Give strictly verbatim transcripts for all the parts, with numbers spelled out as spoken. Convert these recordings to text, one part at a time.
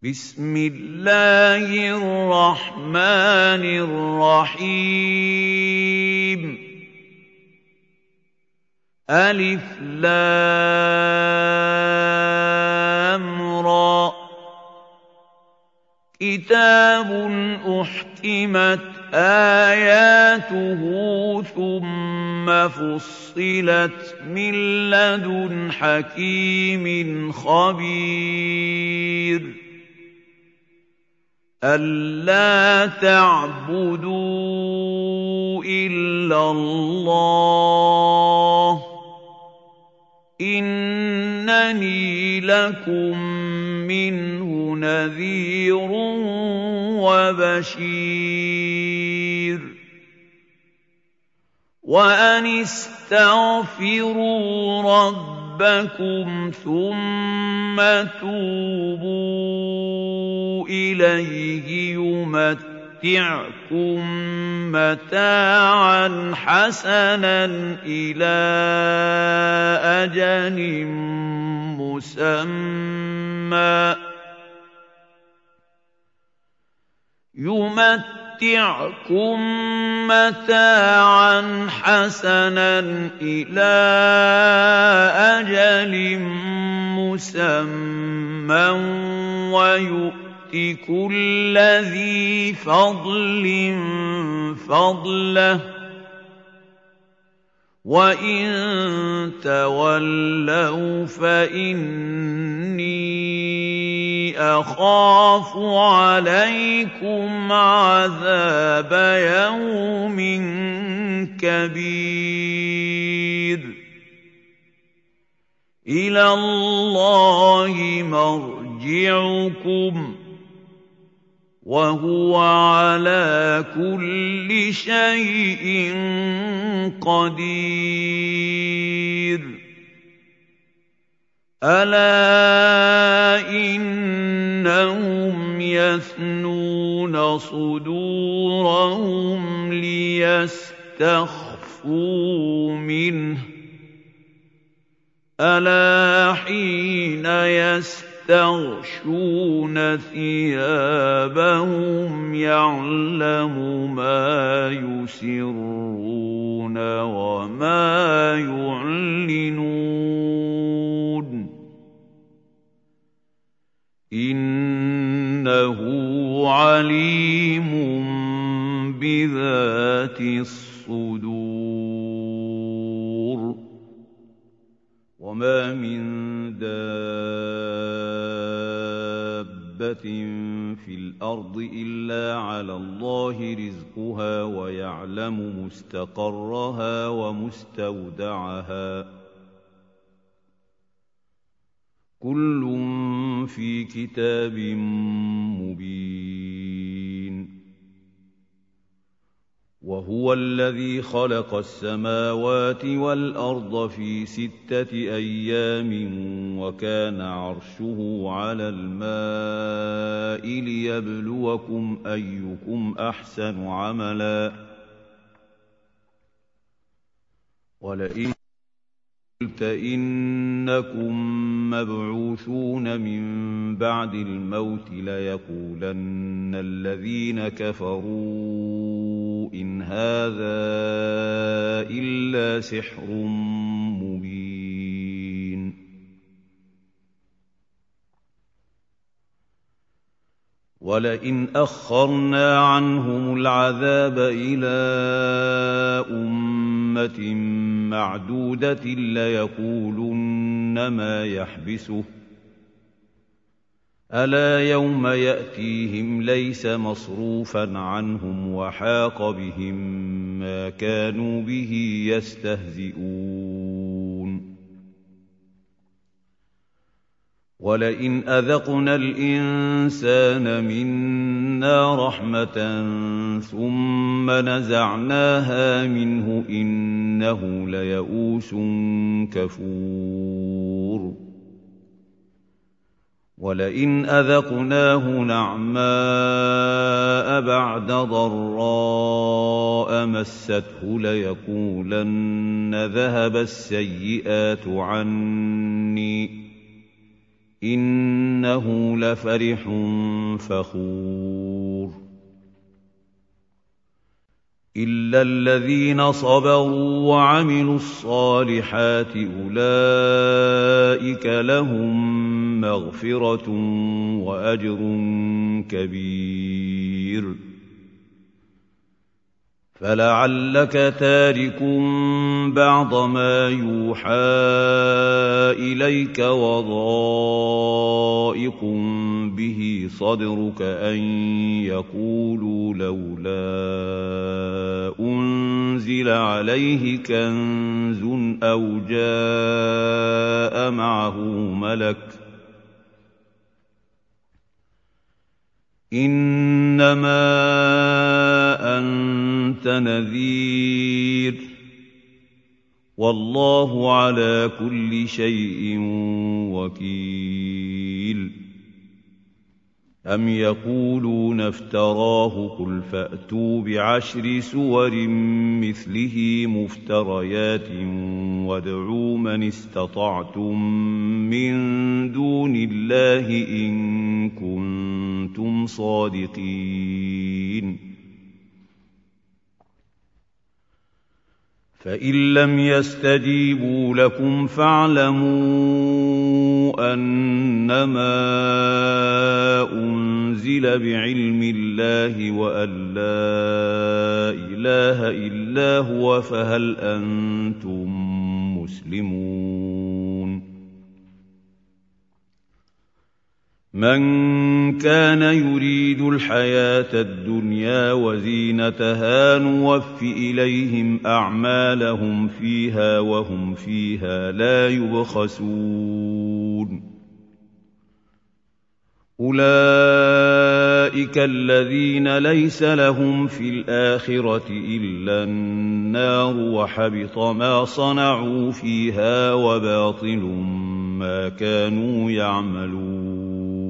بسم الله الرحمن الرحيم ألف لام را كتاب أحكمت آياته ثم فصلت من لدن حكيم خبير ألا تعبدوا إلا الله إنني لكم منه نذير وبشير وأن استغفروا ربكم ثم توبوا إليه يمتعكم متاعا حسنا إلى أجل مسمى يمتعكم متاعا حسنا إلى أجل مسمى ويؤت كل ذي فضل فضله وإن تولوا فإني أخاف عليكم عذاب يوم كبير إلى الله مرجعكم وهو على كل شيء قدير ألا إنهم يثنون صدورهم ليستخفوا منه ألا حين يستغشون ثيابهم يعلم ما يسرون وما يعلنون إنه عليم بذات الصدور وما من دابة في الأرض إلا على الله رزقها ويعلم مستقرها ومستودعها كل في كتاب مبين وهو الذي خلق السماوات والأرض في ستة أيام وكان عرشه على الماء ليبلوكم أيكم أحسن عملا ولئن قلت إنكم مبعوثون من بعد الموت ليقولن الذين كفروا إن هذا إلا سحر مبين ولئن أخرنا عنهم العذاب إلى أمة معدودة ليقولن ما يحبسه ألا يوم يأتيهم ليس مصروفا عنهم وحاق بهم ما كانوا به يستهزئون ولئن أذقنا الإنسان منا رحمة ثم نزعناها منه إنه ليئوس كفور ولئن أذقناه نعماء بعد ضراء مسته ليقولن ذهب السيئات عني إِنَّهُ لَفَرِحٌ فَخُورٌ إِلَّا الَّذِينَ صَبَرُوا وَعَمِلُوا الصَّالِحَاتِ أُولَٰئِكَ لَهُم مَّغْفِرَةٌ وَأَجْرٌ كَبِيرٌ فَلَعَلَّكَ تَارِكٌ بَعْضَ مَا يُوحَىٰ إِلَيْكَ وَضَائِقٌ بِهِ صَدْرُكَ أَن يَقُولُوا لَوْلَا أُنزِلَ عَلَيْهِ كَنزٌ أَوْ جَاءَ مَعَهُ مَلَكٌ ۚ إِنَّمَا أَنتَ نَذِيرٌ وَاللَّهُ عَلَىٰ كُلِّ شَيْءٍ وَكِيلٌ أَمْ يَقُولُونَ افْتَرَاهُ ۖ قُلْ فَأْتُوا بِعَشْرِ سُوَرٍ مِّثْلِهِ مُفْتَرَيَاتٍ وَادْعُوا مَنِ اسْتَطَعْتُم مِّن دُونِ اللَّهِ إِن كُنتُمْ صَادِقِينَ فَإِن لَّمْ يَسْتَجِيبُوا لَكُمْ فَاعْلَمُوا أَنَّمَا أُنزِلَ بِعِلْمِ اللَّهِ وَأَن لَّا إِلَٰهَ إِلَّا هُوَ فَهَلْ أَنتُم مُّسْلِمُونَ مَن كَانَ يُرِيدُ الْحَيَاةَ الدُّنْيَا وَزِينَتَهَا نُوَفِّ إِلَيْهِمْ أَعْمَالَهُمْ فِيهَا وَهُمْ فِيهَا لَا يُبْخَسُونَ أُولَٰئِكَ الَّذِينَ لَيْسَ لَهُمْ فِي الْآخِرَةِ إِلَّا النَّارُ وَحَبِطَ مَا صَنَعُوا فِيهَا وَبَاطِلٌ مَّا كَانُوا يَعْمَلُونَ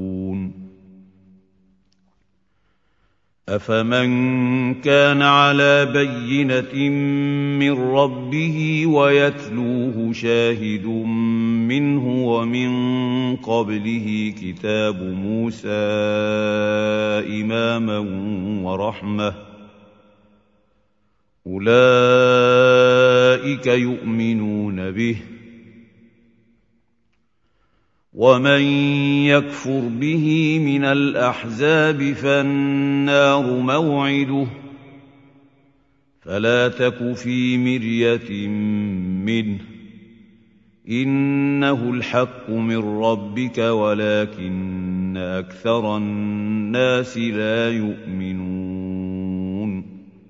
أَفَمَن كَانَ عَلَىٰ بَيِّنَةٍ مِّن رَّبِّهِ وَيَتْلُوهُ شَاهِدٌ مِّنْهُ وَمِن قَبْلِهِ كِتَابُ مُوسَىٰ إِمَامًا وَرَحْمَةً ۚ أُولَٰئِكَ يُؤْمِنُونَ بِهِ ۚ وَمَن يَكْفُرْ بِهِ مِنَ الْأَحْزَابِ فَالنَّارُ مَوْعِدُهُ ۚ فَلَا تَكُ فِي مِرْيَةٍ مِّنْهُ ۚ إِنَّهُ الْحَقُّ مِن رَّبِّكَ وَلَٰكِنَّ أَكْثَرَ النَّاسِ لَا يُؤْمِنُونَ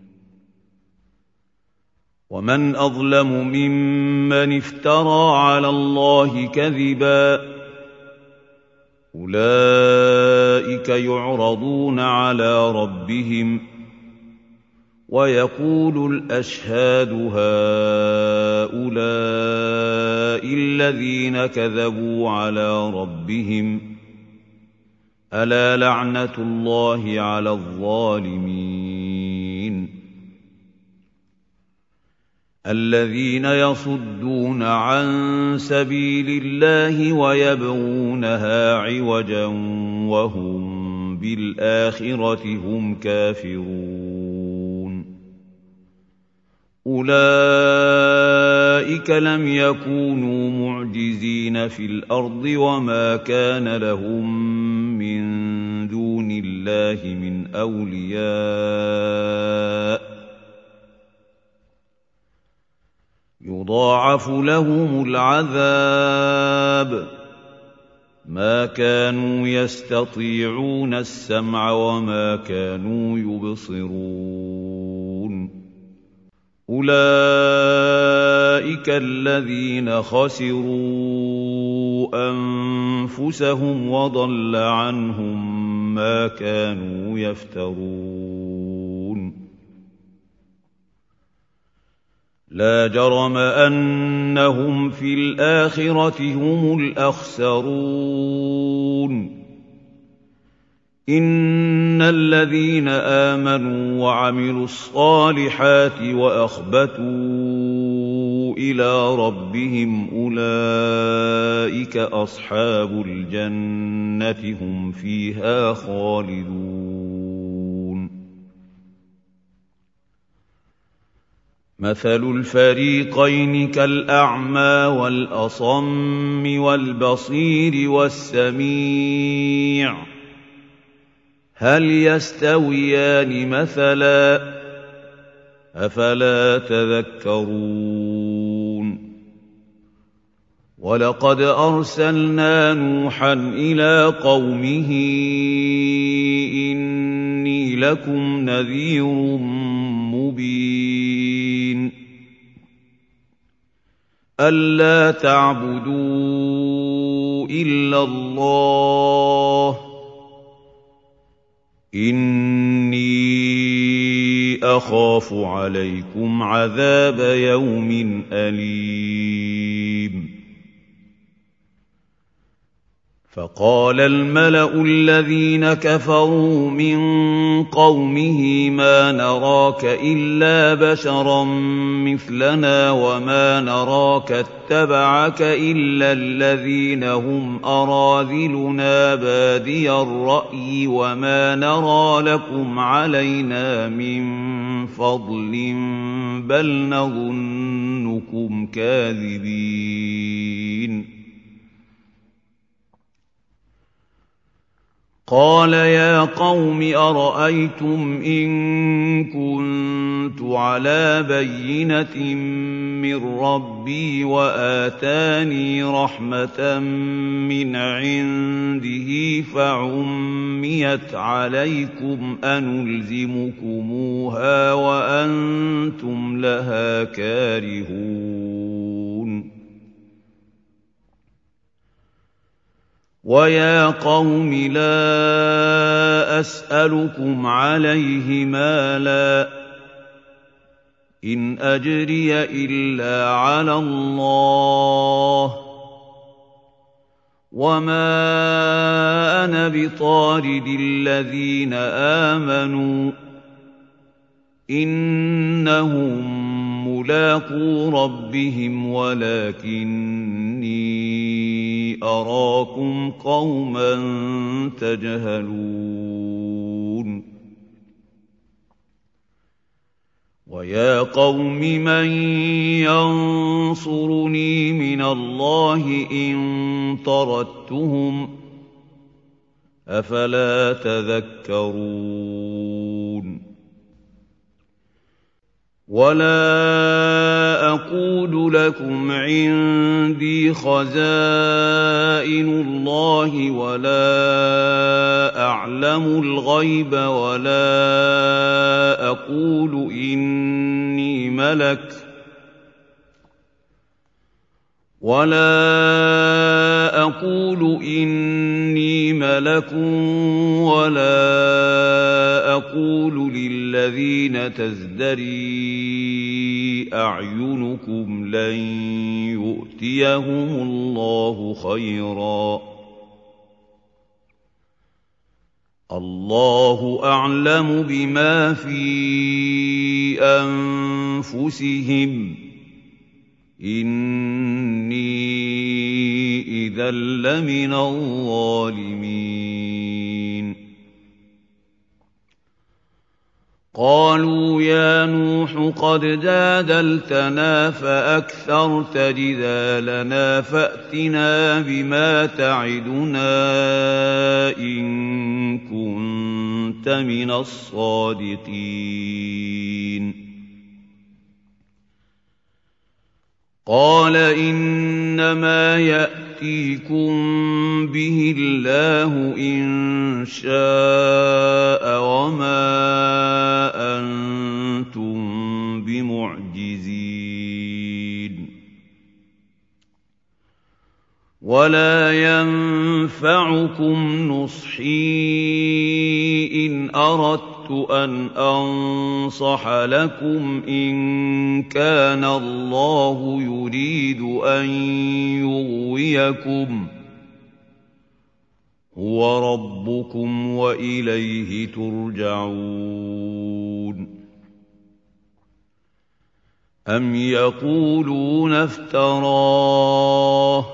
وَمَنْ أَظْلَمُ مِمَّنِ افْتَرَىٰ عَلَى اللَّهِ كَذِبًا أُولَٰئِكَ يُعْرَضُونَ عَلَىٰ رَبِّهِمْ وَيَقُولُ الْأَشْهَادُ هَٰؤُلَاءِ الَّذِينَ كَذَبُوا عَلَىٰ رَبِّهِمْ ۚ أَلَا لَعْنَةُ اللَّهِ عَلَى الظَّالِمِينَ الَّذِينَ يَصُدُّونَ عَن سَبِيلِ اللَّهِ وَيَبْغُونَهَا عِوَجًا وَهُم بِالْآخِرَةِ هُمْ كَافِرُونَ أُولَٰئِكَ لَمْ يَكُونُوا مُعْجِزِينَ فِي الْأَرْضِ وَمَا كَانَ لَهُم مِّن دُونِ اللَّهِ مِنْ أَوْلِيَاءَ يُضَاعَفُ لَهُمُ الْعَذَابُ مَا كَانُوا يَسْتَطِيعُونَ السَّمْعَ وَمَا كَانُوا يُبْصِرُونَ أُولَٰئِكَ الَّذِينَ خَسِرُوا أَنفُسَهُمْ وَضَلَّ عَنْهُم مَّا كَانُوا يَفْتَرُونَ لَا جَرَمَ أَنَّهُمْ فِي الْآخِرَةِ هُمُ الْأَخْسَرُونَ إِنَّ الَّذِينَ آمَنُوا وَعَمِلُوا الصَّالِحَاتِ وَأَخْبَتُوا إلى ربهم أولئك أصحاب الجنة هم فيها خالدون مثل الفريقين كالأعمى والأصم والبصير والسميع هل يستويان مثلا أفلا تذكرون ولقد أرسلنا نوحا إلى قومه إني لكم نذير مبين ألا تعبدوا إلا الله إني أخاف عليكم عذاب يوم أليم فقال الملأ الذين كفروا من قومه ما نراك إلا بشرا مثلنا وما نراك اتبعك إلا الذين هم أراذلنا بادي الرأي وما نرى لكم علينا من فضل بل نظنكم كاذبين قال يا قوم أرأيتم إن كنت على بينة من ربي وآتاني رحمة من عنده فعميت عليكم أنلزمكموها وأنتم لها كارهون ويا قوم لا أسألكم عليه مالا إن أجري إلا على الله وما أنا بطارد الذين آمنوا إنهم ملاقو ربهم ولكني أراكم قوما تجهلون ويا قوم من ينصرني من الله إن طردتهم أفلا تذكرون ولا أقول لكم عندي خزائن الله ولا أعلم الغيب ولا أقول إني ملك ولا أقول إني ملك ولا أقول للذين تزدري أعينكم لن يؤتيهم الله خيرا الله أعلم بما في أنفسهم إني إذا لمن الظالمين قالوا يا نوح قد جادلتنا فأكثرت جدالنا فأتنا بما تعدنا إن كنت من الصادقين قال إنما يأتيكم به الله إن شاء وما أنتم بمعجزين ولا ينفعكم نصحي إن أردت أن أنصح لكم إن كان الله يريد أن يغويكم هو ربكم وإليه ترجعون أَمْ يَقُولُونَ افْتَرَاهُ ۖ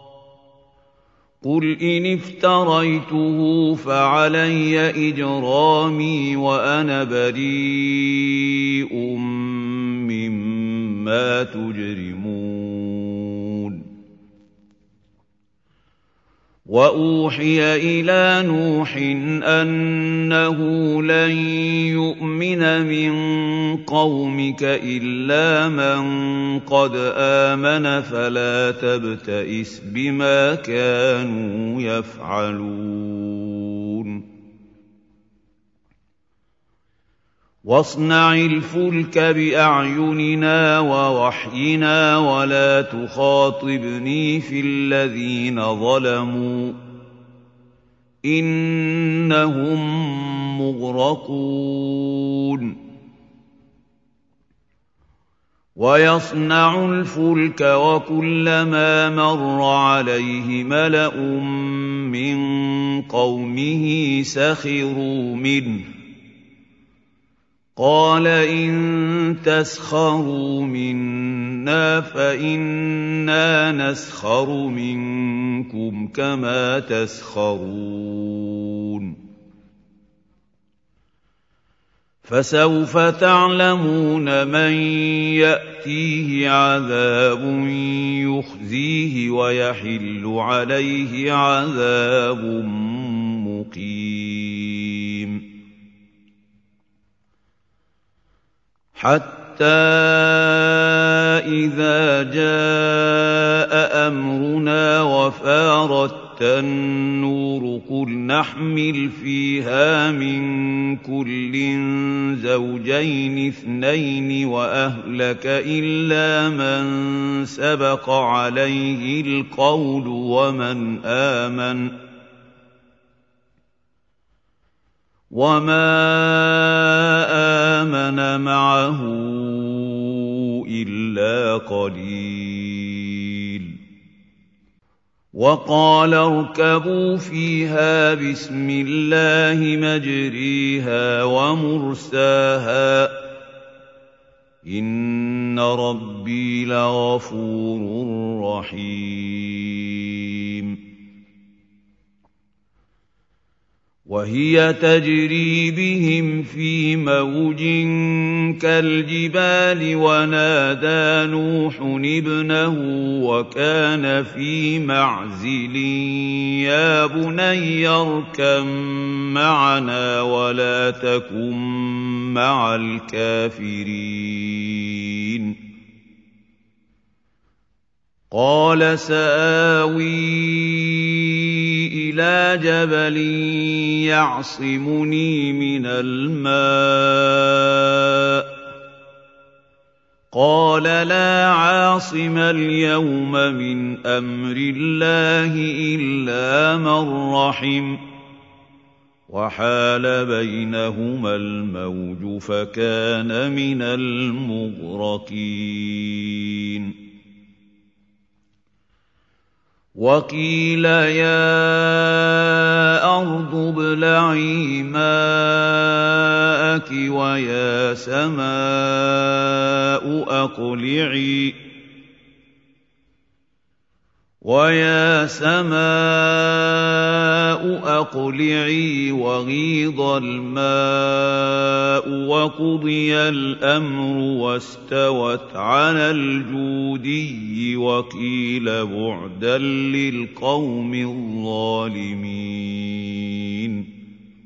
قُلْ إِنِ افْتَرَيْتُهُ فَعَلَيَّ إِجْرَامِي وَأَنَا بَرِيءٌ مِّمَّا تُجْرِمُونَ وَأُوحِيَ إِلَىٰ نُوحٍ أَنَّهُ لَن يُؤْمِنَ مِن قَوْمِكَ إِلَّا مَن قَدْ آمَنَ فَلَا تَبْتَئِسْ بِمَا كَانُوا يَفْعَلُونَ وَاصْنَعِ الْفُلْكَ بِأَعْيُنِنَا وَوَحْيِنَا وَلَا تُخَاطِبْنِي فِي الَّذِينَ ظَلَمُوا إِنَّهُم مُّغْرَقُونَ وَيَصْنَعُ الْفُلْكَ وَكُلَّمَا مَرَّ عَلَيْهِ مَلَأٌ مِّن قَوْمِهِ سَخِرُوا مِنْهُ قَالَ إِن تَسْخَرُوا مِنَّا فَإِنَّا نَسْخَرُ مِنكُمْ كَمَا تَسْخَرُونَ فَسَوْفَ تَعْلَمُونَ مَن يَأْتِيهِ عَذَابٌ يُخْزِيهِ وَيَحِلُّ عَلَيْهِ عَذَابٌ مُّقِيمٌ حَتَّىٰ إِذَا جَاءَ أَمْرُنَا وَفَارَتِ النُّورُ قُلْ نَحْمِلُ فِيهَا مِن كُلٍّ زَوْجَيْنِ اثْنَيْنِ وَأَهْلَكَ إِلَّا مَن سَبَقَ عَلَيْهِ الْقَوْلُ وَمَنْ آمَنَ وَمَا آمَنَ مَعَهُ إِلَّا قَلِيلٌ وَقَالَ ارْكَبُوا فِيهَا بِسْمِ اللَّهِ مَجْرِيهَا وَمُرْسَاهَا ۚ إِنَّ رَبِّي لَغَفُورٌ رَّحِيمٌ وَهِيَ تَجْرِي بِهِمْ فِي مَوْجٍ كَالْجِبَالِ وَنَادَىٰ نُوحٌ ابْنَهُ وَكَانَ فِي مَعْزِلٍ يَا بُنَيَّ ارْكَب مَّعَنَا وَلَا تَكُن مَّعَ الْكَافِرِينَ قَالَ سَآوِي إِلَىٰ جَبَلٍ يَعْصِمُنِي مِنَ الْمَاءِ ۚ قَالَ لَا عَاصِمَ الْيَوْمَ مِنْ أَمْرِ اللَّهِ إِلَّا مَن رَّحِمَ ۚ وَحَالَ بَيْنَهُمَا الْمَوْجُ فَكَانَ مِنَ الْمُغْرَقِينَ وَقِيلَ يَا أَرْضُ ابْلَعِي مَاءَكِ وَيَا سَمَاءُ أَقْلِعِي وَيَا سَمَاءُ أَقْلِعِي وَغِيضَ الْمَاءُ وَقُضِيَ الْأَمْرُ وَاسْتَوَتْ عَلَى الْجُودِيِّ وَقِيلَ بُعْدًا لِّلْقَوْمِ الظَّالِمِينَ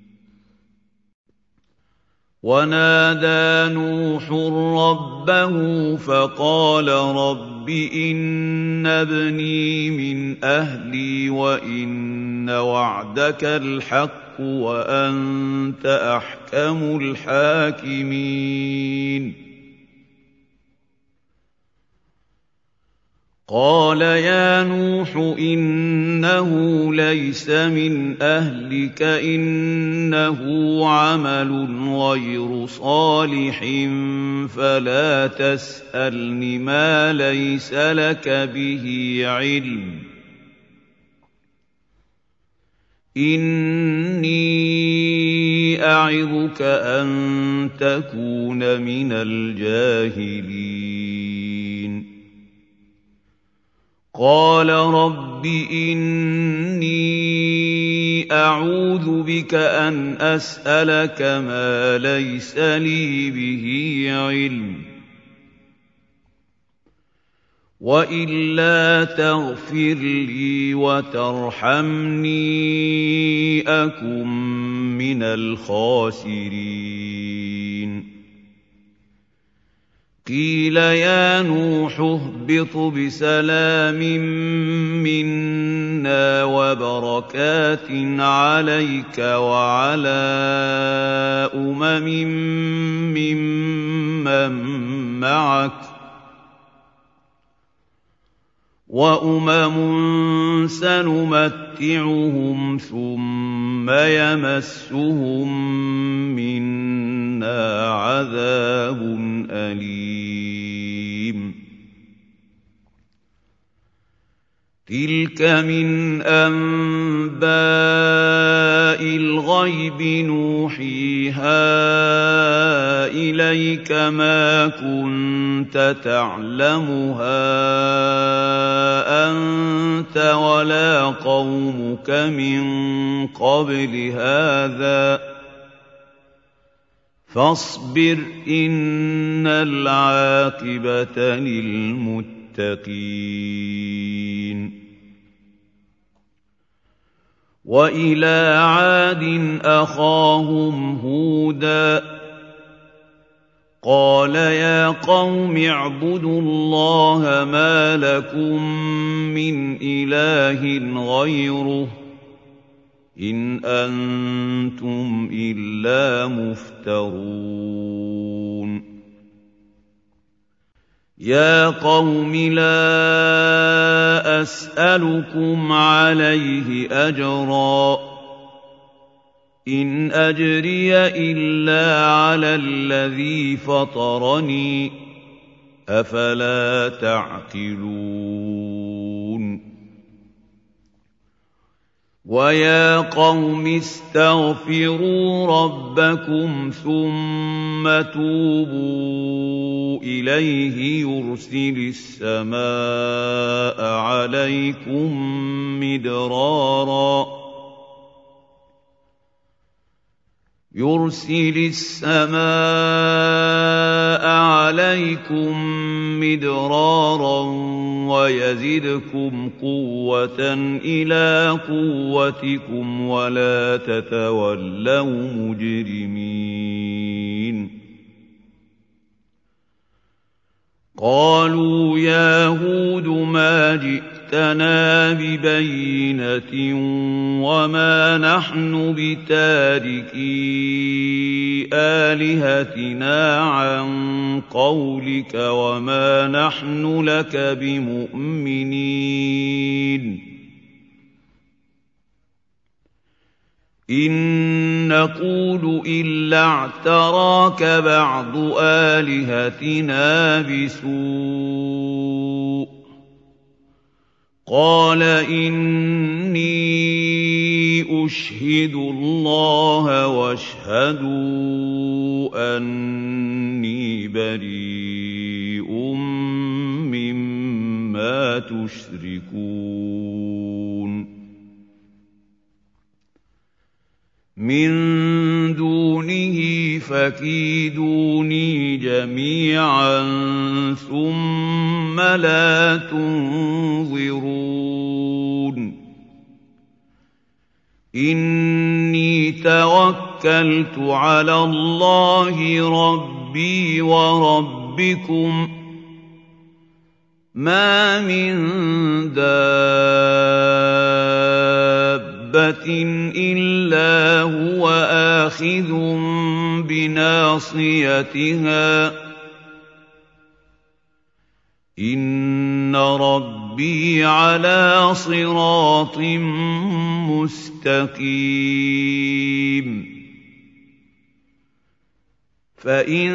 وَنَادَىٰ نُوحٌ رَّبَّهُ فَقَالَ رَبِّ إِنَّ ابْنِي مِنْ أَهْلِي وَإِنَّ وَعْدَكَ الْحَقُّ وَأَنتَ أَحْكَمُ الْحَاكِمِينَ قَالَ يَا نُوحُ إِنَّهُ لَيْسَ مِنْ أَهْلِكَ ۖ إِنَّهُ عَمَلٌ غَيْرُ صَالِحٍ فَلَا تَسْأَلْنِ مَا لَيْسَ لَكَ بِهِ عِلْمٌ ۖ إِنِّي أَعِظُكَ أَن تَكُونَ مِنَ الْجَاهِلِينَ قال رب إني أعوذ بك أن أسألك ما ليس لي به علم وإلا تغفر لي وترحمني أكن من الخاسرين قيل يا نوح اهبط بسلام منا وبركات عليك وعلى أمم ممن معك وأمم سنمتعهم ثم يمسهم منا عذاب أليم تلك من أنباء الغيب نوحيها إليك ما كنت تعلمها أنت ولا قومك من قبل هذا فاصبر إن العاقبة للمتقين وإلى عاد أخاهم هودا قال يا قوم اعبدوا الله ما لكم من إله غيره إن أنتم إلا مفترون يا قوم لا أسألكم عليه أجرا إن أجري إلا على الذي فطرني أفلا تعقلون ويا قوم استغفروا ربكم ثم توبوا إليه يرسل السماء عليكم مدرارا يرسل السماء عليكم مدرارا ويزدكم قوة إلى قوتكم ولا تتولوا مجرمين قالوا يا هود ما جئتنا ببينة وما نحن بتاركي آلهتنا عن قولك وما نحن لك بمؤمنين إن نقول إلا اعتراك بعض آلهتنا بسوء قال إني أشهد الله واشهدوا أني بريء مما تشركون من دونه فكيدوني جميعا ثم لا تنظرون إني توكلت على الله ربي وربكم ما من دابة إلا هو آخذ بناصيتها إن ربي على صراط مستقيم فإن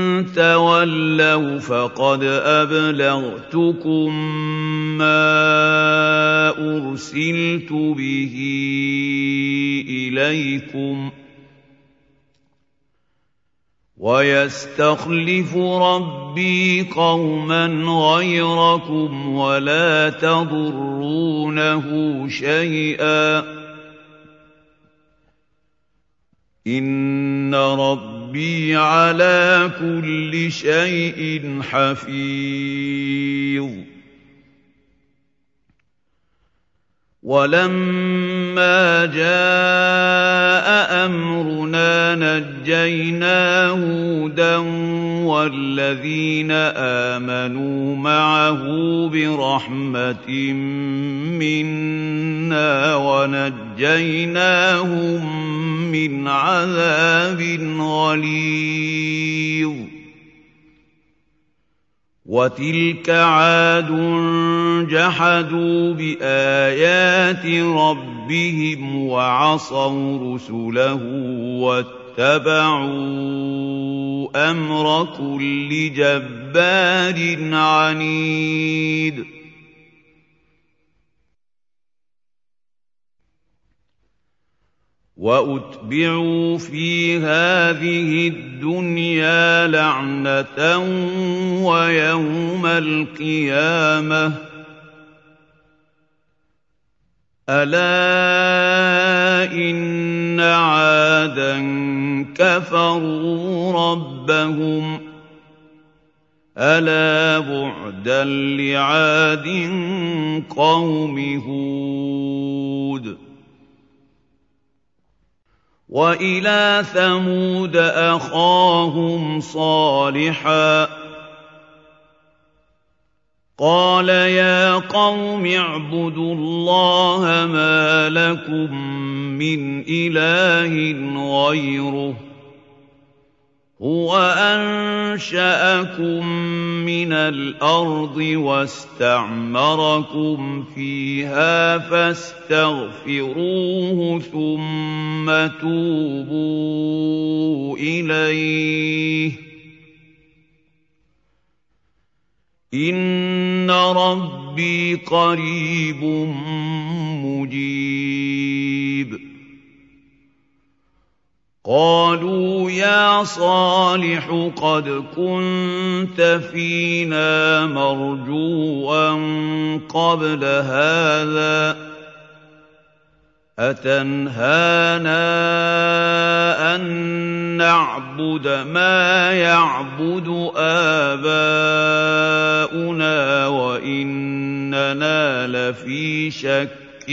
تولوا فقد أبلغتكم ما أرسلت به إليكم وَيَسْتَخْلِفُ رَبِّي قَوْمًا غَيْرَكُمْ وَلَا تَضُرُّونَهُ شَيْئًا ۚ إِنَّ رَبِّي عَلَىٰ كُلِّ شَيْءٍ حَفِيظٌ. وَلَمَّا جَاءَ أَمْرُنَا نَجَّيْنَا هُودًا وَالَّذِينَ آمَنُوا مَعَهُ بِرَحْمَةٍ مِّنَّا وَنَجَّيْنَاهُم مِّنْ عَذَابٍ غَلِيظٍ. وَتِلْكَ عَادٌ جَحَدُوا بِآيَاتِ رَبِّهِمْ وَعَصَوْا رُسُلَهُ وَاتَّبَعُوا أَمْرَ كُلِّ جَبَّارٍ عَنِيدٍ. وَأُتْبِعُوا فِي هَٰذِهِ الدُّنْيَا لَعْنَةً وَيَوْمَ الْقِيَامَةِ ۗ أَلَا إِنَّ عَادًا كَفَرُوا رَبَّهُمْ ۗ أَلَا بُعْدًا لِّعَادٍ قَوْمِ هُودٍ. وَإِلَىٰ ثَمُودَ أَخَاهُمْ صَالِحًا ۗ قَالَ يَا قَوْمِ اعْبُدُوا اللَّهَ مَا لَكُم مِّنْ إِلَٰهٍ غَيْرُهُ ۖ هُوَ أَنشَأَكُم مِّنَ الْأَرْضِ وَاسْتَعْمَرَكُمْ فِيهَا فَاسْتَغْفِرُوهُ ثُمَّ تُوبُوا إِلَيْهِ ۚ إِنَّ رَبِّي قَرِيبٌ مُّجِيبٌ. قَالُوا يَا صَالِحُ قَدْ كُنتَ فِينَا مَرْجُوًّا قَبْلَ هَٰذَا ۖ أَتَنْهَانَا أَن نَّعْبُدَ مَا يَعْبُدُ آبَاؤُنَا وَإِنَّنَا لَفِي شَكٍّ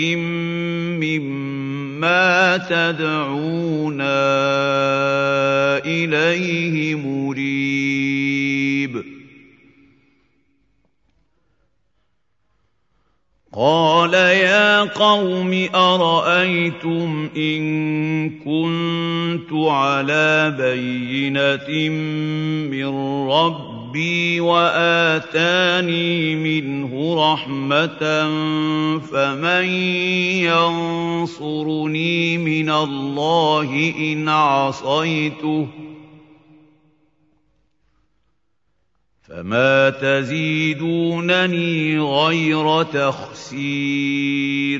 مِّمَّا تَدْعُونَا إِلَيْهِ مُرِيبٍ. قَالَ يَا قَوْمِ أَرَأَيْتُمْ إِن كُنتُ عَلَىٰ بَيِّنَةٍ مِّن رَّبِّي وَآتَانِي مِنْهُ رَحْمَةً فَمَن يَنصُرُنِي مِنَ اللَّهِ إِنْ عَصَيْتُهُ ۖ فَمَا تَزِيدُونَنِي غَيْرَ تَخْسِيرٍ.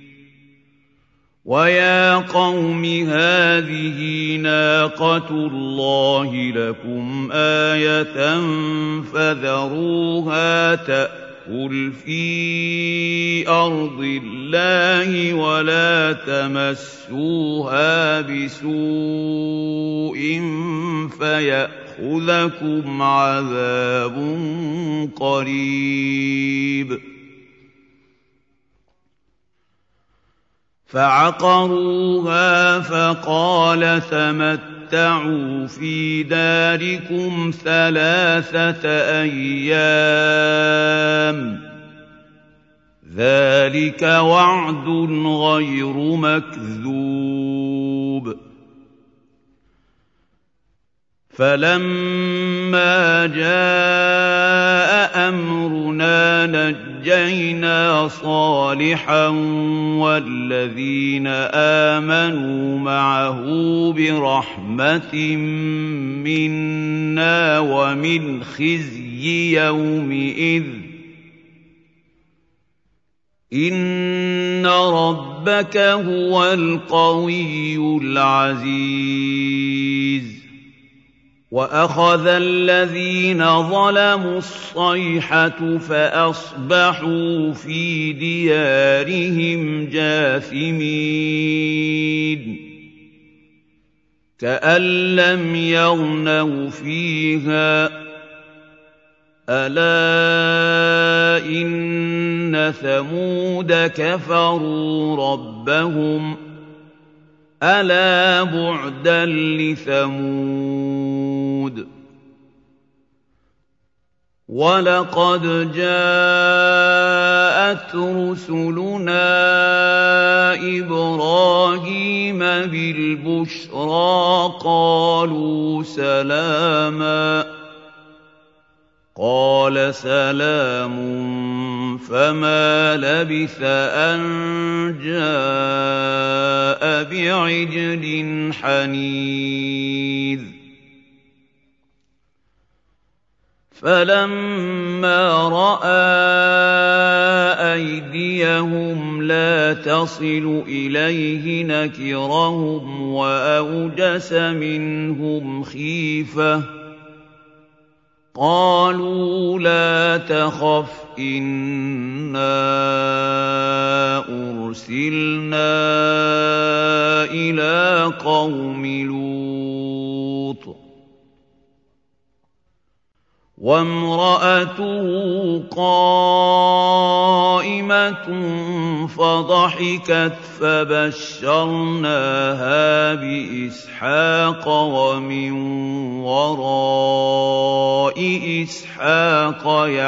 وَيَا قَوْمِ هَٰذِهِ نَاقَةُ اللَّهِ لَكُمْ آيَةً فَذَرُوهَا تَأْكُلْ فِي أَرْضِ اللَّهِ وَلَا تَمَسُّوهَا بِسُوءٍ فَيَأْخُذَكُمْ عَذَابٌ قَرِيبٌ. فَعَقَرُوهَا فَقَالَ تَمَتَّعُوا فِي دَارِكُمْ ثَلَاثَةَ أَيَّامٍ ۖ ذَٰلِكَ وَعْدٌ غَيْرُ مَكْذُوبٍ. فَلَمَّا جَاءَ أَمْرُنَا نَجَّيْنَا صَالِحًا وَالَّذِينَ آمَنُوا مَعَهُ بِرَحْمَةٍ مِّنَّا وَمِنْ خِزْيِ يَوْمِئِذٍ ۗ إِنَّ رَبَّكَ هُوَ الْقَوِيُّ الْعَزِيزُ. وَأَخَذَ الَّذِينَ ظَلَمُوا الصَّيْحَةُ فَأَصْبَحُوا فِي دِيَارِهِمْ جَاثِمِينَ كَأَن لَّمْ يَغْنَوْا فِيهَا ۗ أَلَا إِنَّ ثَمُودَ كَفَرُوا رَبَّهُمْ ۗ أَلَا بُعْدًا لِّثَمُودَ وَلَقَدْ جَاءَتْ رُسُلُنَا إِبْرَاهِيمَ بِالْبُشْرَىٰ قَالُوا سَلَامًا ۖ قَالَ سَلَامٌ فَمَا لَبِثَ أَن جَاءَ بِعِجْلٍ حَنِيذٍ فَلَمَّا رَأَىٰ أَيْدِيَهُمْ لَا تَصِلُ إِلَيْهِ نَكِرَهُمْ وَأَوْجَسَ مِنْهُمْ خِيفَةً ۚ قَالُوا لَا تَخَفْ إِنَّا أُرْسِلْنَا إِلَىٰ قَوْمِ لُوطٍ وَامْرَأَتُهُ قَائِمَةٌ فَضَحِكَتْ فَبَشَّرْنَاهَا بِإِسْحَاقَ وَمِن وَرَاءِ إِسْحَاقَ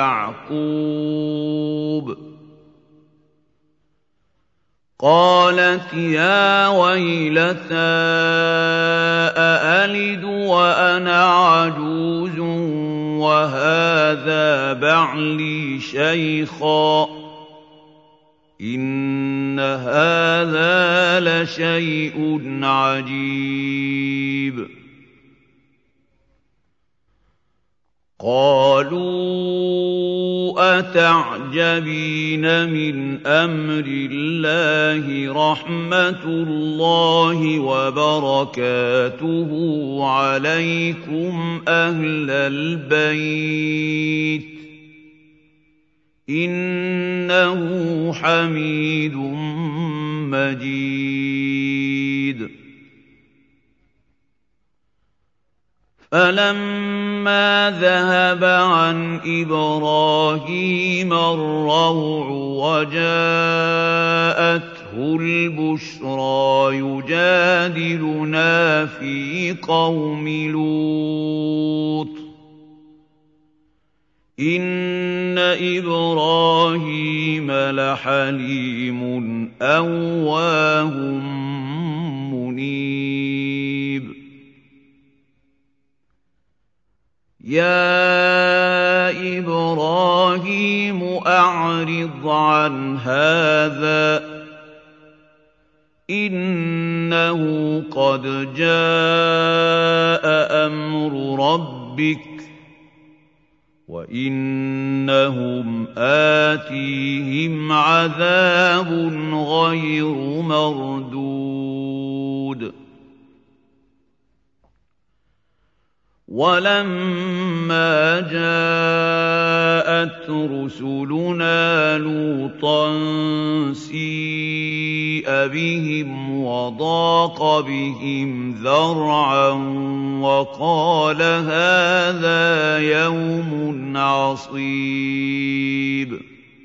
يَعْقُوبَ قَالَتْ يَا وَيْلَتَىٰ أَأَلِدُ وَأَنَا عَجُوزٌ وَهَٰذَا بَعْلِي شَيْخًا ۖ إِنَّ هَٰذَا لَشَيْءٌ عَجِيبٌ قَالُوا أَتَعْجَبِينَ مِنْ أَمْرِ اللَّهِ ۖ رَحْمَتُ اللَّهِ وَبَرَكَاتُهُ عَلَيْكُمْ أَهْلَ الْبَيْتِ ۚ إِنَّهُ حَمِيدٌ مَّجِيدٌ فَلَمَّا ذَهَبَ عَنْ إِبْرَاهِيمَ الرَّوْعُ وَجَاءَتْهُ الْبُشْرَىٰ يُجَادِلُنَا فِي قَوْمِ لُوطٍ إِنَّ إِبْرَاهِيمَ لَحَلِيمٌ أَوَّاهٌ مُّنِيبٌ يَا إِبْرَاهِيمُ أَعْرِضْ عَنْ هَٰذَا ۖ إِنَّهُ قَدْ جَاءَ أَمْرُ رَبِّكَ ۖ وَإِنَّهُمْ آتِيهِمْ عَذَابٌ غَيْرُ مَرْدُودٍ وَلَمَّا جَاءَتْ رُسُلُنَا لُوطًا سِيءَ بِهِمْ وَضَاقَ بِهِمْ ذَرْعًا وَقَالَ هَٰذَا يَوْمٌ عَصِيبٌ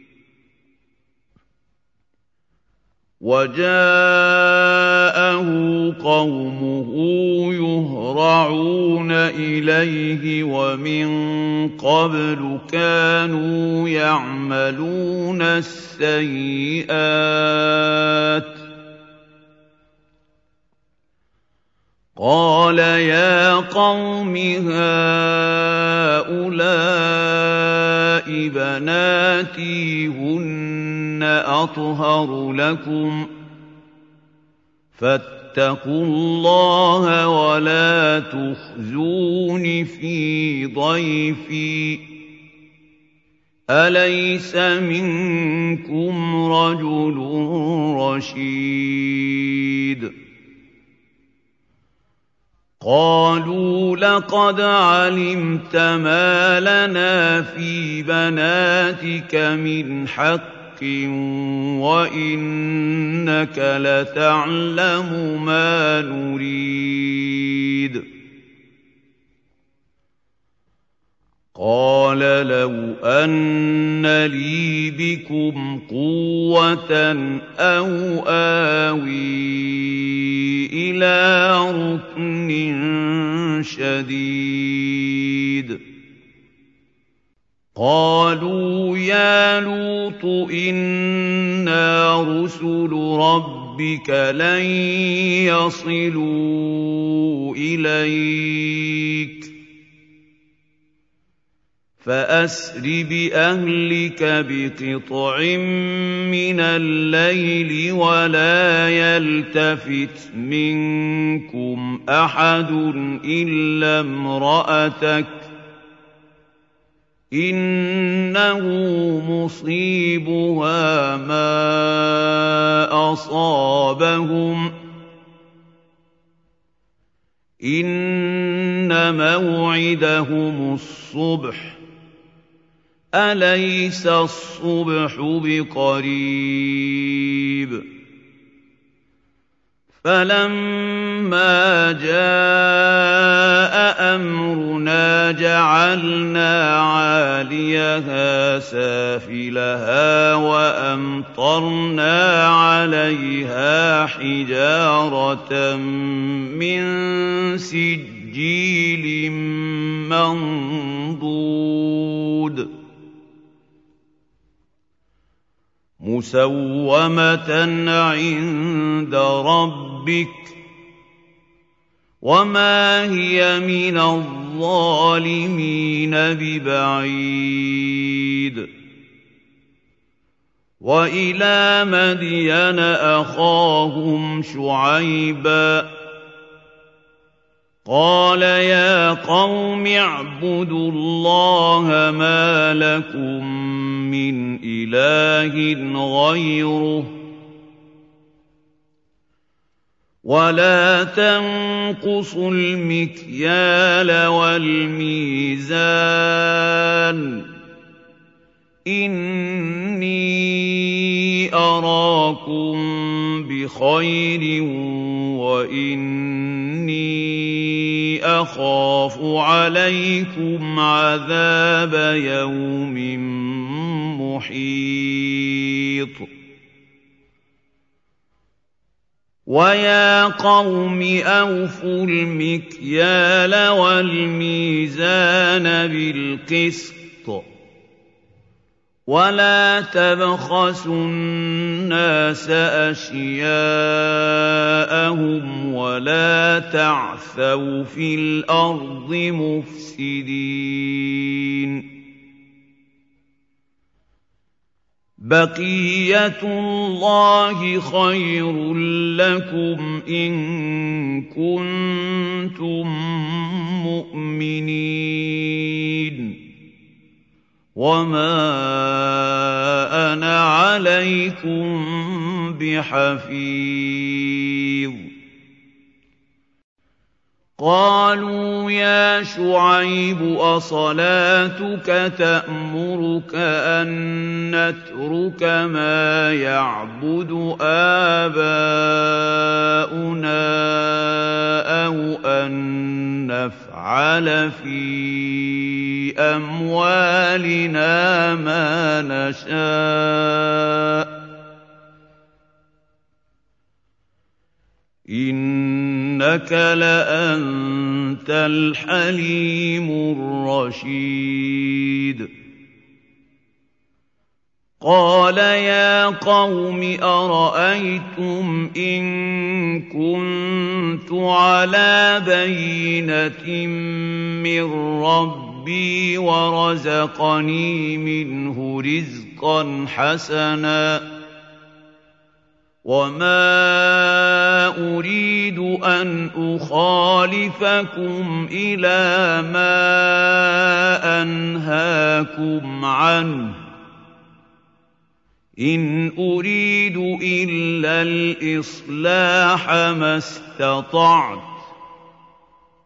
وَجَاءَهُ قَوْمُهُ يُهْرَعُونَ إِلَيْهِ وَمِن قَبْلُ كَانُوا يَعْمَلُونَ السَّيِّئَاتِ ۚ قَالَ يَا قَوْمِ هَٰؤُلَاءِ بَنَاتِي هُنَّ أَطْهَرُ لَكُمْ ۖ فَاتَّقُوا اللَّهَ وَلَا تُخْزُونِ فِي ضَيْفِي ۖ أَلَيْسَ مِنكُمْ رَجُلٌ رَّشِيدٌ قالوا لقد علمت ما لنا في بناتك من حق وإنك لتعلم ما نريد قال لو أن لي بكم قوة أو آوي إلى ركن شديد قالوا يا لوط إنا رسل ربك لن يصلوا إليك فأسر بأهلك بقطع من الليل ولا يلتفت منكم أحد إلا امرأتك إنه مصيبها ما أصابهم إن موعدهم الصبح أليس الصبح بقريب فلما جاء أمرنا جعلنا عاليها سافلها وأمطرنا عليها حجارة من سجيل منضود مسومة عند ربك وما هي من الظالمين ببعيد وإلى مدين أخاهم شعيبا قال يا قوم اعبدوا الله ما لكم من إله غيره ولا تنقصوا المكيال والميزان إني أراكم بخير وإني أخاف عليكم عذاب يوم محيط ويا قوم أوفوا المكيال والميزان بالقسط ولا تبخسوا الناس أشياءهم ولا تعثوا في الأرض مفسدين بقية الله خير لكم إن كنتم مؤمنين وما أنا عليكم بحفيظ قالوا يا شعيب أصلاتك تأمرك أن نترك ما يعبد آباؤنا أو أن نفعل في أموالنا ما نشاء إنك لأنت الحليم الرشيد قال يا قوم أرأيتم إن كنت على بينة من ربي ورزقني منه رزقا حسنا وما أريد أن أخالفكم إلى ما أنهاكم عنه إن أريد إلا الإصلاح ما استطعت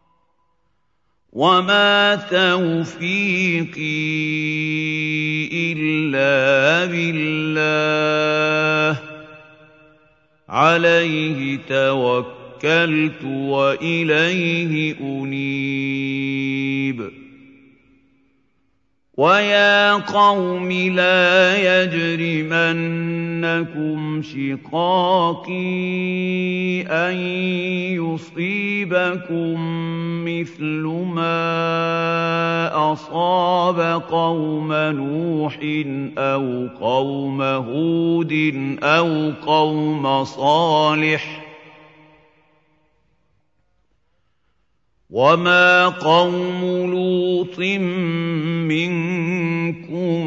وَمَا تَوْفِيقِي إِلَّا بِاللَّهِ ۚ عَلَيْهِ تَوَكَّلْتُ وَإِلَيْهِ أُنِيبُ. وَيَا قَوْمِ لَا يَجْرِمَنَّكُمْ شِقَاقِي أَن يُصِيبَكُم مِّثْلُ مَا أَصَابَ قَوْمَ نُوحٍ أَوْ قَوْمَ هُودٍ أَوْ قَوْمَ صَالِحٍ ۚ وَمَا قَوْمُ لُوطٍ مِّنكُم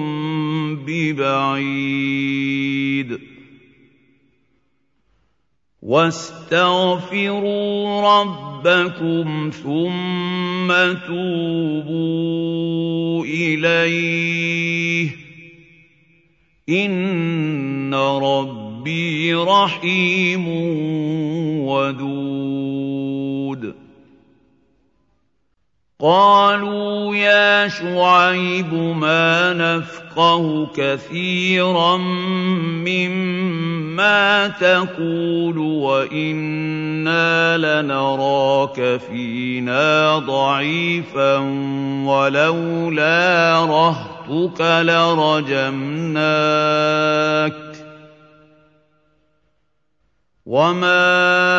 بِبَعِيدٍ. وَاسْتَغْفِرُوا رَبَّكُمْ ثُمَّ تُوبُوا إِلَيْهِ ۚ إِنَّ رَبِّي رَحِيمٌ وَدُودٌ. قَالُوا يَا شُعَيْبُ مَا نَفْقَهُ كَثِيرًا مِّمَّا تَقُولُ وَإِنَّا لَنَرَاكَ فِينَا ضَعِيفًا وَلَوْلَا رَهْطُكَ لَرَجَمْنَاكَ ۖ وَمَا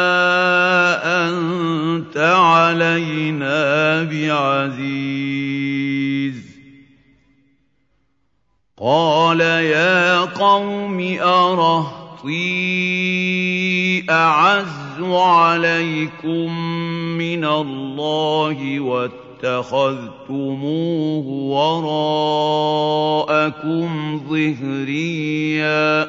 أَنتَ عَلَيْنَا بِعَزِيزٍ. قَالَ يَا قَوْمِ أَرَهْطِي أَعَزُّ عَلَيْكُم مِّنَ اللَّهِ وَاتَّخَذْتُمُوهُ وَرَاءَكُمْ ظِهْرِيًّا ۖ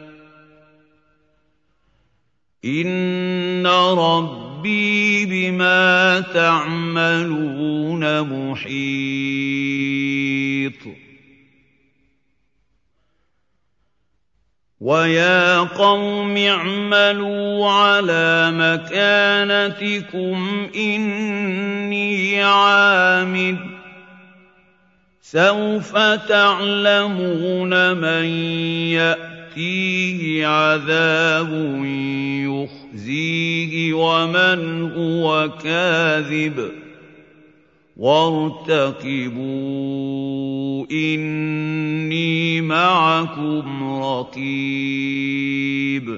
إِنَّ رَبِّي بِمَا تَعْمَلُونَ مُحِيطٌ. وَيَا قَوْمِ اعْمَلُوا عَلَىٰ مَكَانَتِكُمْ إِنِّي عَامِلٌ ۖ سَوْفَ تَعْلَمُونَ مَن يَأْتِيهِ عَذَابٌ يُخْزِيهِ وَمَنْ هُوَ كَاذِبٌ ۖ وَارْتَقِبُوا إِنِّي مَعَكُمْ رَقِيبٌ.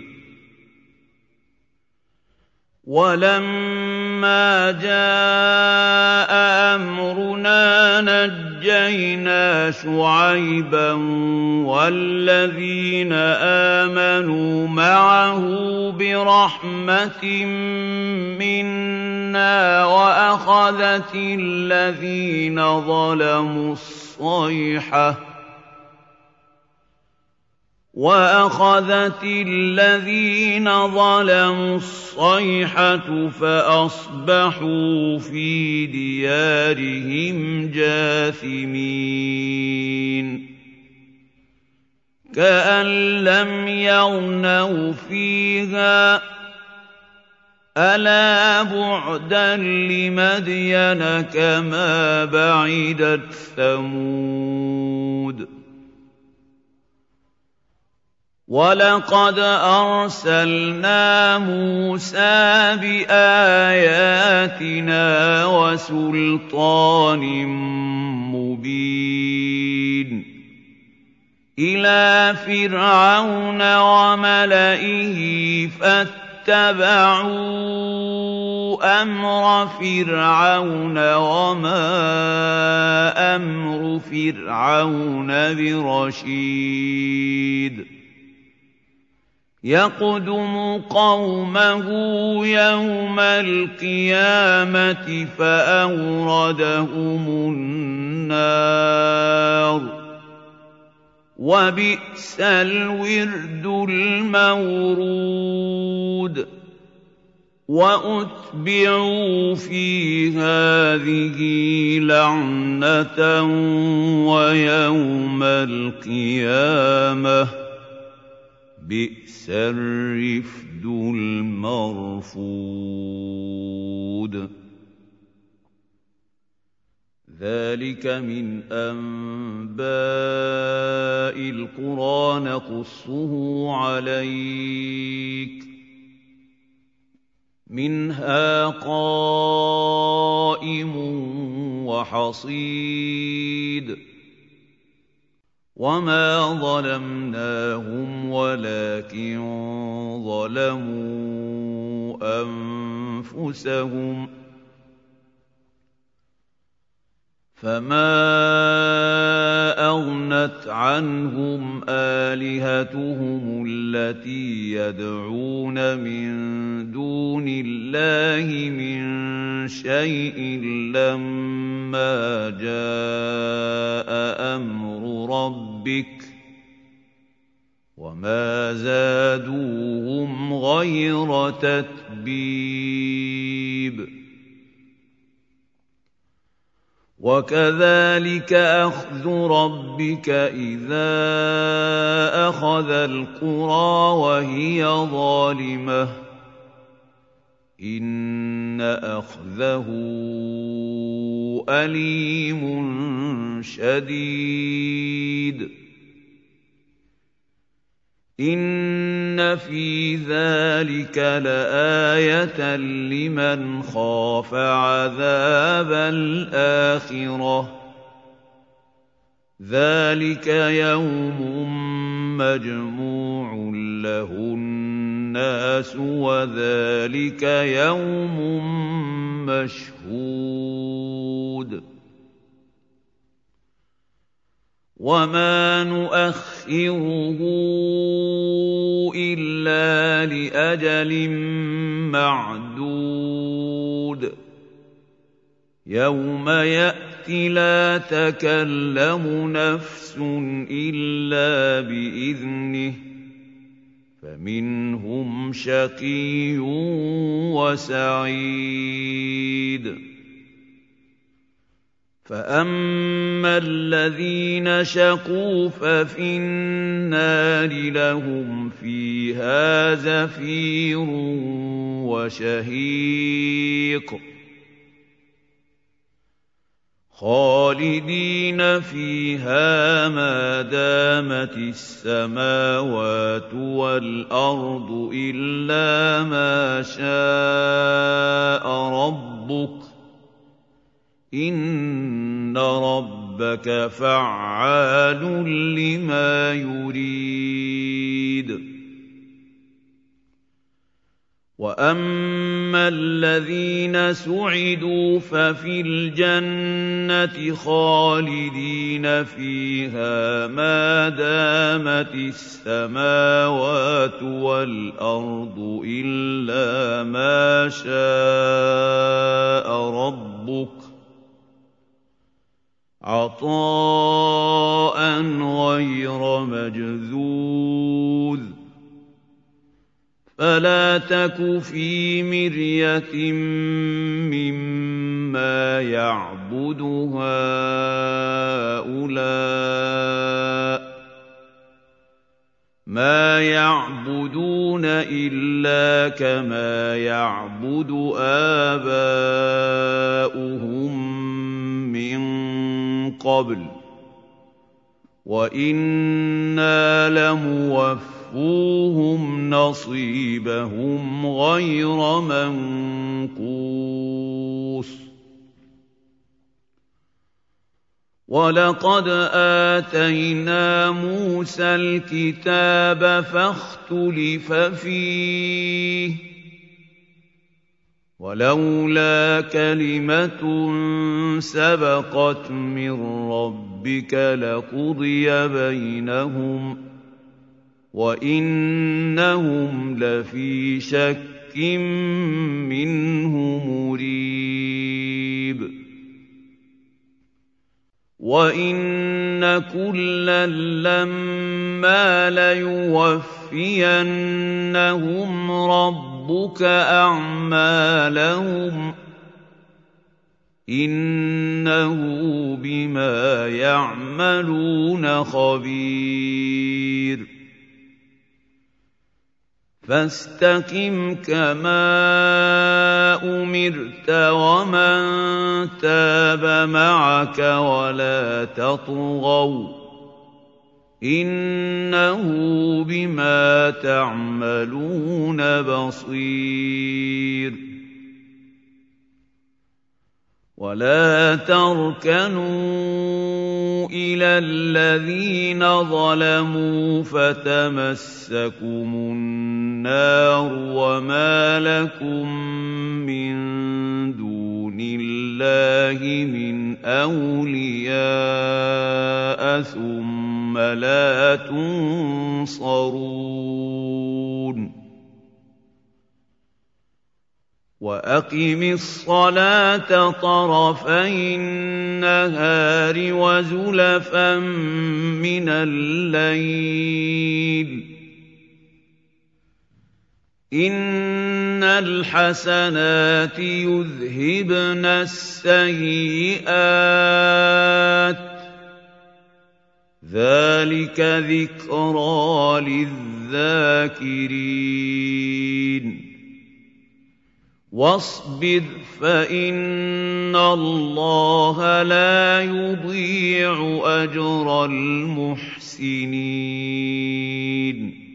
وَلَمَّا جَاءَ أَمْرُنَا نَجَّيْنَا شُعَيْبًا وَالَّذِينَ آمَنُوا مَعَهُ بِرَحْمَةٍ مِّنَّا وَأَخَذَتِ الَّذِينَ ظَلَمُوا الصَّيْحَةُ وَأَخَذَتِ الَّذِينَ ظَلَمُوا الصَّيْحَةُ فَأَصْبَحُوا فِي دِيَارِهِمْ جَاثِمِينَ كَأَن لَّمْ يَغْنَوْا فِيهَا ۗ أَلَا بُعْدًا لِّمَدْيَنَ كَمَا بَعِدَتْ ثَمُودُ. وَلَقَدْ أَرْسَلْنَا مُوسَىٰ بِآيَاتِنَا وَسُلْطَانٍ مُّبِينٍ إِلَىٰ فِرْعَوْنَ وَمَلَئِهِ فَاتَّبَعُوا أَمْرَ فِرْعَوْنَ ۖ وَمَا أَمْرُ فِرْعَوْنَ بِرَشِيدٍ. يَقْدُمُ قَوْمَهُ يَوْمَ الْقِيَامَةِ فَأَوْرَدَهُمُ النَّارَ ۖ وَبِئْسَ الْوِرْدُ الْمَوْرُودُ. وَأُتْبِعُوا فِي هَٰذِهِ لَعْنَةً وَيَوْمَ الْقِيَامَةِ ۚ بِئْسَ الرِّفْدُ الْمَرْفُودُ. ذلك من أنباء القرى نقصه عليك منها قائم وحصيد وما ظلمناهم ولكن ظلموا أنفسهم فما أغنت عنهم آلهتهم التي يدعون من دون الله من شيء لما جاء أمر ربك وما زادوهم غير تتبيب وكذلك أخذ ربك إذا أخذ القرى وهي ظالمة إن أخذه أليم شديد إن في ذلك لآية لمن خاف عذاب الآخرة ذلك يوم مجموع له الناس وذلك يوم مشهود وما نؤخره إلا لأجل معدود يوم يأتي لا تكلم نفس إلا بإذنه فمنهم شقي وسعيد فأما الذين شقوا ففي النار لهم فيها زفير وشهيق خالدين فيها ما دامت السماوات والأرض إلا ما شاء ربك إن ربك فعال لما يريد وأما الذين سعدوا ففي الجنة خالدين فيها ما دامت السماوات والأرض إلا ما شاء ربك عطاء غير مجذوذ فلا تك في مرية مما يعبد هؤلاء ما يعبدون إلا كما يعبد آباؤهم من قبل وإنا لموفوهم نصيبهم غير منقوص ولقد آتينا موسى الكتاب فاختلف فيه ولولا كلمة سبقت من ربك لقضي بينهم وإنهم لفي شك منه مريب وإن كلا لما ليوفينهم ربك أعمالهم إنه بما يعملون خبير فاستقم كما أمرت ومن تاب معك ولا تطغوا إنه بما تعملون بصير ولا تركنوا إلى الذين ظلموا فتمسكم النار وما لكم من دون الله من أولياء ثم لا تنصرون وأقم الصلاة طرفي النهار وزلفا من الليل إن الحسنات يذهبن السيئات ذلك ذكرى للذاكرين واصبر فإن الله لا يضيع أجر المحسنين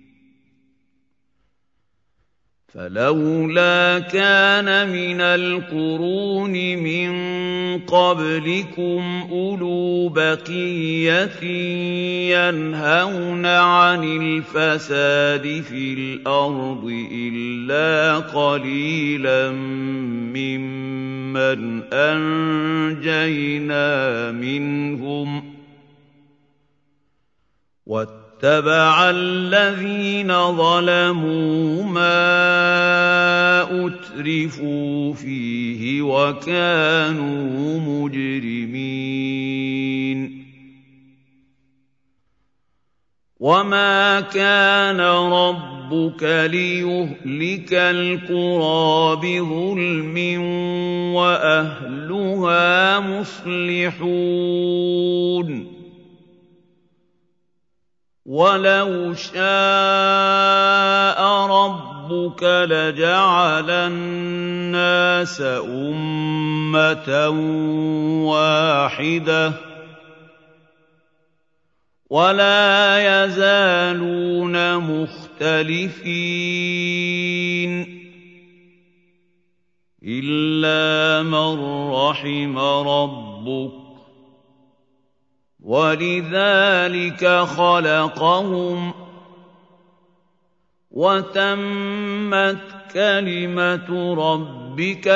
فلولا كان من القرون من قبلكم أولو بقية ينهون عن الفساد في الأرض إلا قليلا ممن أنجينا منهم واتبع الذين ظلموا ما أترفوا فيه وكانوا مجرمين وما كان ربك ليهلك القرى بظلم وأهلها مصلحون ولو شاء ربك لجعل الناس أمة واحدة ولا يزالون مختلفين إلا من رحم ربك ولذلك خلقهم وتمت كلمة ربك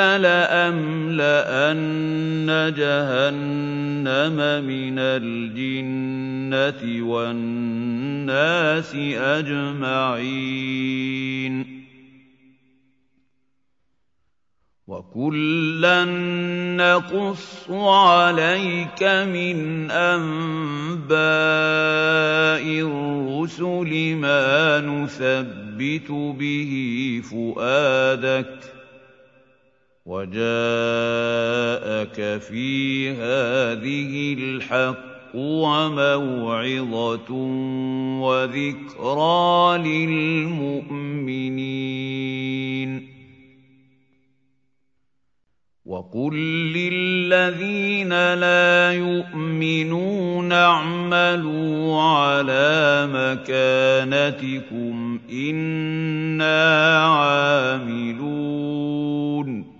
لأملأن جهنم من الجنة والناس أجمعين وكلا نقص عليك من أنباء الرسل ما نثبت به فؤادك وجاءك في هذه الحق وموعظة وذكرى للمؤمنين وقل للذين لا يؤمنون اعملوا على مكانتكم إنا عاملون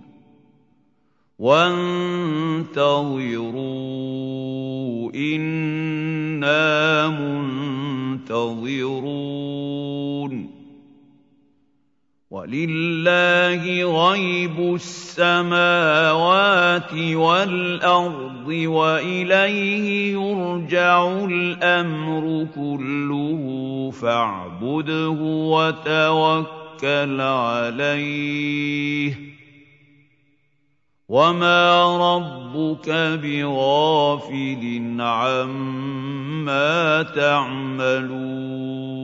وانتظروا إنا منتظرون ولله غيب السماوات والأرض وإليه يرجع الأمر كله فاعبده وتوكل عليه وما ربك بغافل عما تعملون